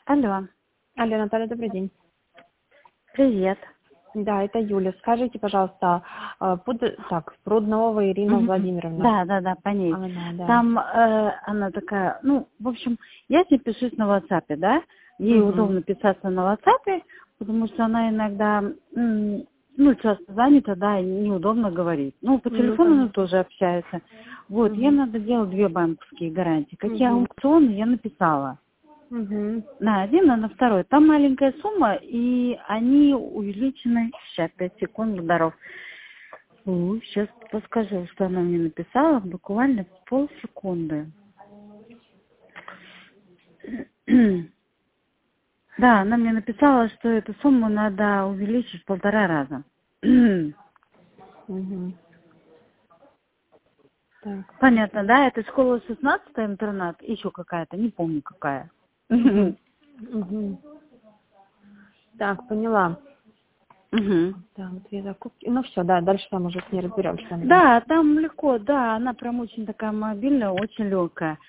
Алло, Алло, Наталья, добрый день. привет. Да, это Юля. Скажите, пожалуйста, Пруднова Ирина Владимировна. Да, по ней. Она, да. Там она такая, в общем, я с ней пишусь на WhatsApp, да? Ей удобно писаться на WhatsApp, потому что она иногда, часто занята, да, и неудобно говорить. По телефону она тоже общается. Вот, ей надо делать 2 банковские гарантии. Какие аукционы я написала. На один, а на второй. Там маленькая сумма, и они увеличены. Сейчас, 5 секунд, здоров. Сейчас подскажу, что она мне написала, буквально полсекунды. Да, она мне написала, что эту сумму надо увеличить в 1,5 раза. Так. Понятно, да? Это школа 16, интернат, еще какая-то, не помню какая. Так, поняла. Да, вот 2 закупки. Ну все, да, дальше там уже с ней разберемся. Да, там легко, да, она прям очень такая мобильная, очень легкая.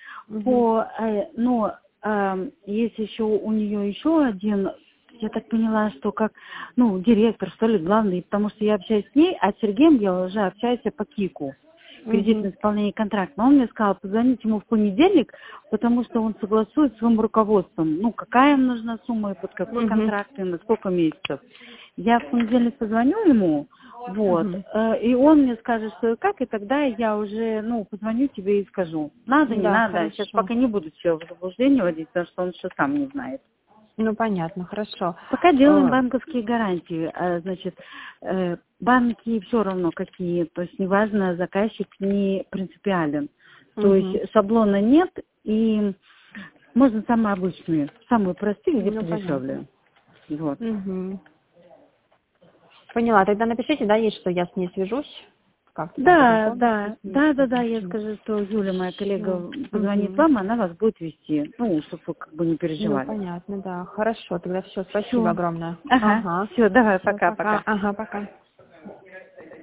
Есть еще у нее еще один, я так поняла, что как, директор, что ли, главный, потому что я общаюсь с ней, а с Сергеем я уже общаюсь по КИКу, кредитное исполнение контракта. Но он мне сказал, позвонить ему в понедельник, потому что он согласует с своим руководством, какая им нужна сумма и под какой контракт и на сколько месяцев. Я в понедельник позвоню ему, и он мне скажет, что и как, и тогда я уже, позвоню тебе и скажу. Надо, не надо. Хорошо. Сейчас пока не буду все в заблуждение вводить, потому что он еще сам не знает. Ну, понятно, хорошо. Пока делаем банковские гарантии. Значит, банки все равно какие, то есть неважно, заказчик не принципиален. То есть шаблона нет, и можно самые обычные, самые простые, где подешевле. Вот. Поняла. Тогда напишите, да, ей, что я с ней свяжусь. Да, я скажу, что Юля, моя коллега, позвонит вам, она вас будет вести. Чтобы вы как бы не переживали. Понятно, да. Хорошо, тогда все, спасибо огромное. Все, давай, пока. Ага, пока.